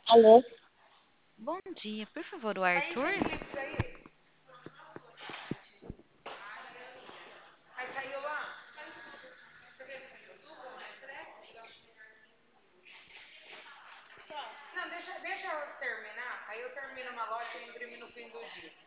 Alô? Bom dia, por favor, o Aí Arthur? tem clipe pra ele. Aí saiu lá. Não, deixa eu terminar. Aí eu termino uma lote e imprimo no fim do dia.